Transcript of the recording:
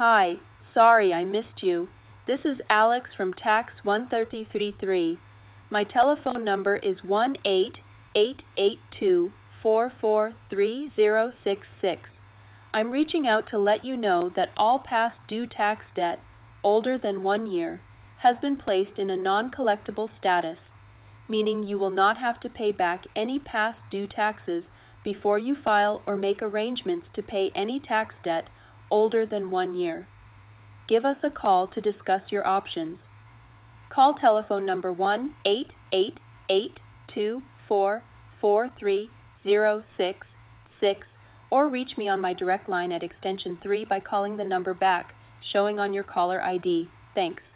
Hi, sorry I missed you. This is Alex from Tax 1333. My telephone number is 1-888-244-3066. I'm reaching out to let you know that all past due tax debt, older than 1 year, has been placed in a non-collectible status, meaning you will not have to pay back any past due taxes before you file or make arrangements to pay any tax debt older than 1 year. Give us a call to discuss your options. Call telephone number 1-888-244-3066 or reach me on my direct line at extension 3 by calling the number back, showing on your caller ID. Thanks.